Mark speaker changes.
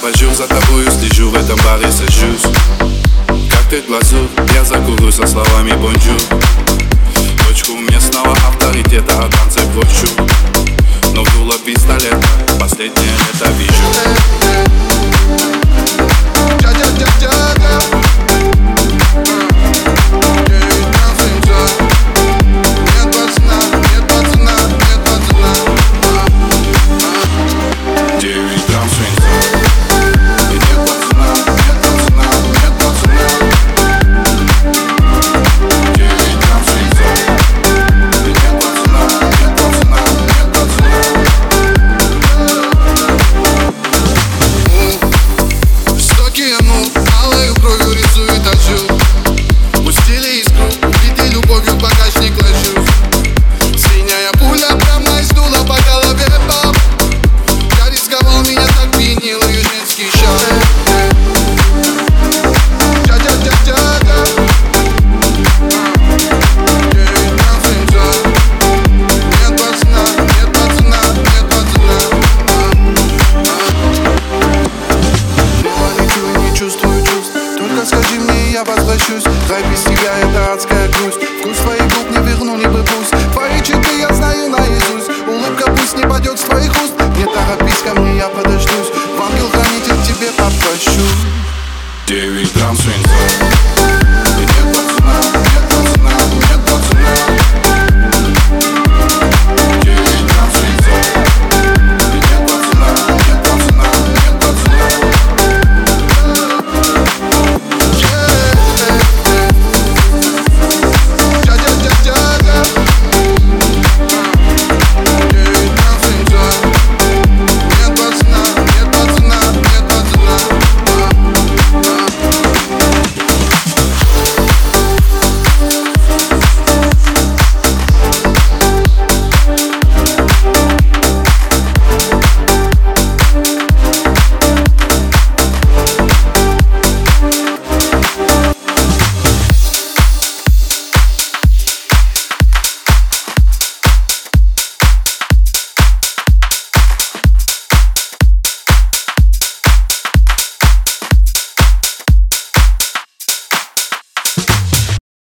Speaker 1: божур за тобою, слежу, в этом баре сажусь. Как ты глазур, я закурю со словами бонжур. Дочку местного авторитета о танце кручу, но в дуло пистолет последнее лето вижу.
Speaker 2: Алою кровью рисует отжил. Пустили искру, убитый любовью в багажник ложусь. Синяя пуля прямо из дула по голове, баб. Я рисковал, меня так пьянил ее женский шаг. Скажи мне, я возвращусь. Рай без тебя — это адская грусть. Вкус твоих губ не вернули бы пусть. Твои черты я знаю наизусть. Улыбка пусть не падет с твоих уст. Не торопись ко мне, я подождусь. В ангел-хранитель тебе попрощу.
Speaker 1: 9 грамм свинца.